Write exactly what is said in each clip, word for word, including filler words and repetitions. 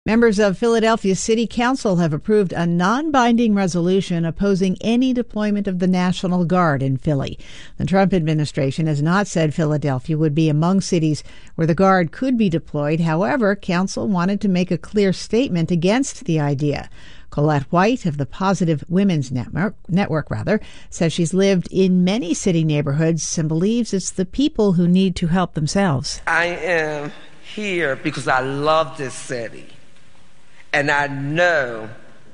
Members of Philadelphia City Council have approved a non-binding resolution opposing any deployment of the National Guard in Philly. The Trump administration has not said Philadelphia would be among cities where the Guard could be deployed. However, Council wanted to make a clear statement against the idea. Colette White of the Positive Women's Network, network rather, says she's lived in many city neighborhoods and believes it's the people who need to help themselves. I am here because I love this city. And I know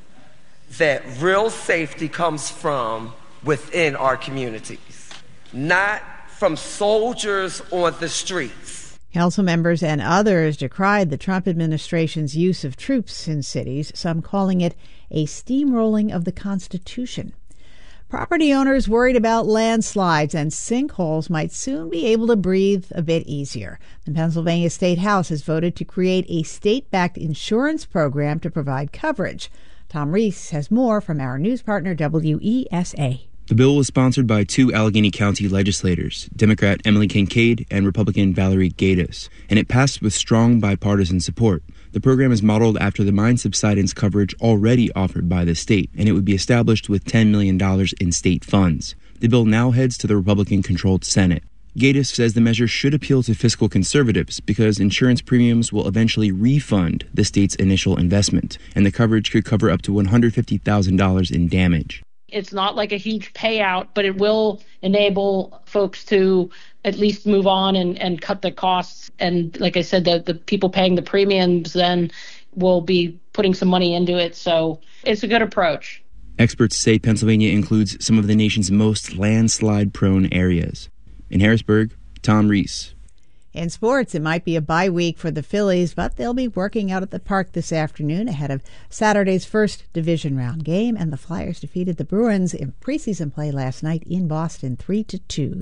that real safety comes from within our communities, not from soldiers on the streets. Council members and others decried the Trump administration's use of troops in cities, some calling it a steamrolling of the Constitution. Property owners worried about landslides and sinkholes might soon be able to breathe a bit easier. The Pennsylvania State House has voted to create a state-backed insurance program to provide coverage. Tom Reese has more from our news partner, W E S A. The bill was sponsored by two Allegheny County legislators, Democrat Emily Kincaid and Republican Valerie Gaydos, and it passed with strong bipartisan support. The program is modeled after the mine subsidence coverage already offered by the state, and it would be established with ten million dollars in state funds. The bill now heads to the Republican-controlled Senate. Gaydos says the measure should appeal to fiscal conservatives because insurance premiums will eventually refund the state's initial investment, and the coverage could cover up to one hundred fifty thousand dollars in damage. It's not like a huge payout, but it will enable folks to at least move on and, and cut the costs. And like I said, the, the people paying the premiums then will be putting some money into it. So it's a good approach. Experts say Pennsylvania includes some of the nation's most landslide-prone areas. In Harrisburg, Tom Reese. In sports, it might be a bye week for the Phillies, but they'll be working out at the park this afternoon ahead of Saturday's first division round game, and the Flyers defeated the Bruins in preseason play last night in Boston three to two.